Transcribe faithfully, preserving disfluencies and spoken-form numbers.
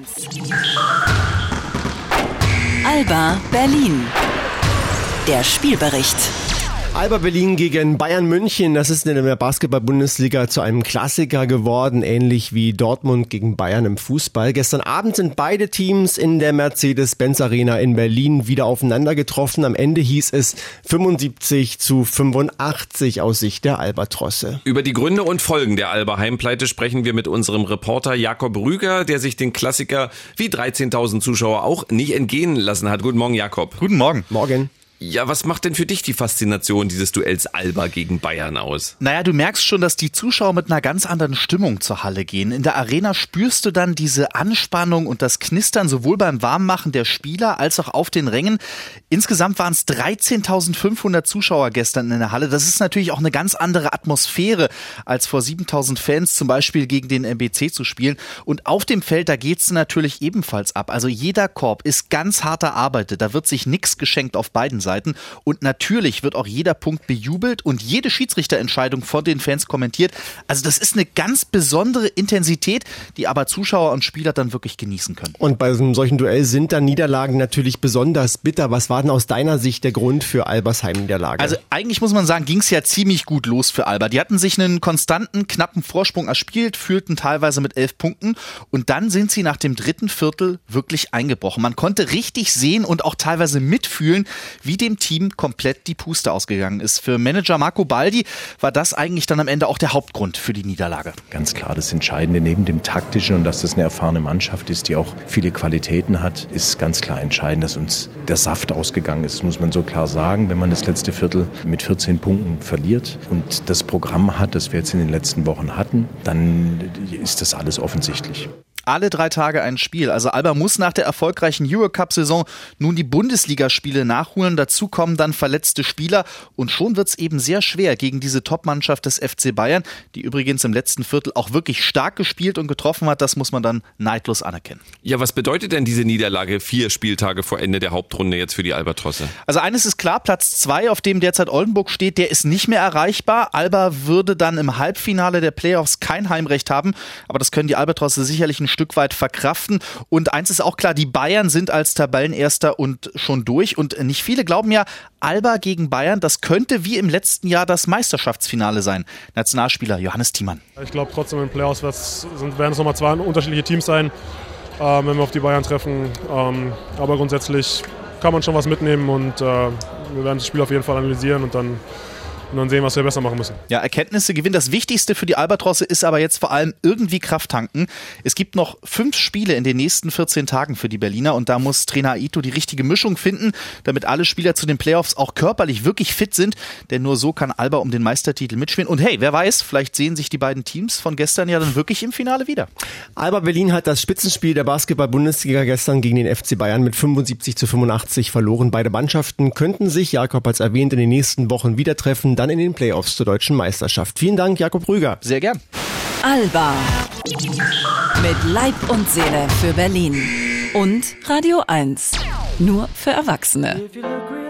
eins. Alba Berlin. Der Spielbericht. Alba Berlin gegen Bayern München, das ist in der Basketball-Bundesliga zu einem Klassiker geworden, ähnlich wie Dortmund gegen Bayern im Fußball. Gestern Abend sind beide Teams in der Mercedes-Benz Arena in Berlin wieder aufeinander getroffen. Am Ende hieß es fünfundsiebzig zu fünfundachtzig aus Sicht der Albatrosse. Über die Gründe und Folgen der Alba-Heimpleite sprechen wir mit unserem Reporter Jakob Rüger, der sich den Klassiker wie dreizehntausend Zuschauer auch nicht entgehen lassen hat. Guten Morgen, Jakob. Guten Morgen. Morgen. Ja, was macht denn für dich die Faszination dieses Duells Alba gegen Bayern aus? Naja, du merkst schon, dass die Zuschauer mit einer ganz anderen Stimmung zur Halle gehen. In der Arena spürst du dann diese Anspannung und das Knistern sowohl beim Warmmachen der Spieler als auch auf den Rängen. Insgesamt waren es dreizehntausendfünfhundert Zuschauer gestern in der Halle. Das ist natürlich auch eine ganz andere Atmosphäre, als vor siebentausend Fans zum Beispiel gegen den M B C zu spielen. Und auf dem Feld, da geht's natürlich ebenfalls ab. Also jeder Korb ist ganz hart erarbeitet. Da wird sich nichts geschenkt auf beiden Seiten. Und natürlich wird auch jeder Punkt bejubelt und jede Schiedsrichterentscheidung von den Fans kommentiert. Also das ist eine ganz besondere Intensität, die aber Zuschauer und Spieler dann wirklich genießen können. Und bei so einem solchen Duell sind dann Niederlagen natürlich besonders bitter. Was war denn aus deiner Sicht der Grund für Albas Heimniederlage? Also eigentlich muss man sagen, ging es ja ziemlich gut los für Alba. Die hatten sich einen konstanten, knappen Vorsprung erspielt, führten teilweise mit elf Punkten und dann sind sie nach dem dritten Viertel wirklich eingebrochen. Man konnte richtig sehen und auch teilweise mitfühlen, wie dem Team komplett die Puste ausgegangen ist. Für Manager Marco Baldi war das eigentlich dann am Ende auch der Hauptgrund für die Niederlage. Ganz klar, das Entscheidende neben dem Taktischen und dass das eine erfahrene Mannschaft ist, die auch viele Qualitäten hat, ist ganz klar entscheidend, dass uns der Saft ausgegangen ist, muss man so klar sagen. Wenn man das letzte Viertel mit vierzehn Punkten verliert und das Programm hat, das wir jetzt in den letzten Wochen hatten, dann ist das alles offensichtlich. Alle drei Tage ein Spiel. Also Alba muss nach der erfolgreichen Eurocup-Saison nun die Bundesligaspiele nachholen. Dazu kommen dann verletzte Spieler und schon wird es eben sehr schwer gegen diese Top-Mannschaft des F C Bayern, die übrigens im letzten Viertel auch wirklich stark gespielt und getroffen hat. Das muss man dann neidlos anerkennen. Ja, was bedeutet denn diese Niederlage vier Spieltage vor Ende der Hauptrunde jetzt für die Albatrosse? Also eines ist klar, Platz zwei, auf dem derzeit Oldenburg steht, der ist nicht mehr erreichbar. Alba würde dann im Halbfinale der Playoffs kein Heimrecht haben, aber das können die Albatrosse sicherlich ein Stück weit verkraften. Und eins ist auch klar, die Bayern sind als Tabellenerster und schon durch. Und nicht viele glauben ja, Alba gegen Bayern, das könnte wie im letzten Jahr das Meisterschaftsfinale sein. Nationalspieler Johannes Thiemann. Ich glaube trotzdem in den Playoffs werden es nochmal zwei unterschiedliche Teams sein, ähm, wenn wir auf die Bayern treffen. Ähm, aber grundsätzlich kann man schon was mitnehmen und äh, wir werden das Spiel auf jeden Fall analysieren und dann Und dann sehen, was wir besser machen müssen. Ja, Erkenntnisse gewinnen. Das Wichtigste für die Albatrosse ist aber jetzt vor allem irgendwie Kraft tanken. Es gibt noch fünf Spiele in den nächsten vierzehn Tagen für die Berliner und da muss Trainer Aito die richtige Mischung finden, damit alle Spieler zu den Playoffs auch körperlich wirklich fit sind, denn nur so kann Alba um den Meistertitel mitspielen. Und hey, wer weiß, vielleicht sehen sich die beiden Teams von gestern ja dann wirklich im Finale wieder. Alba Berlin hat das Spitzenspiel der Basketball-Bundesliga gestern gegen den F C Bayern mit fünfundsiebzig zu fünfundachtzig verloren. Beide Mannschaften könnten sich, Jakob als erwähnt, in den nächsten Wochen wieder treffen, dann in den Playoffs zur deutschen Meisterschaft. Vielen Dank, Jakob Rüger. Sehr gern. Alba. Mit Leib und Seele für Berlin. Und Radio eins. Nur für Erwachsene.